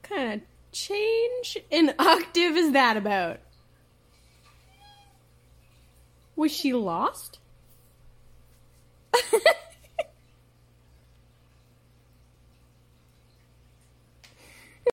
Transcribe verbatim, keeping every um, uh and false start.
kind of change in octave is that about? Was she lost?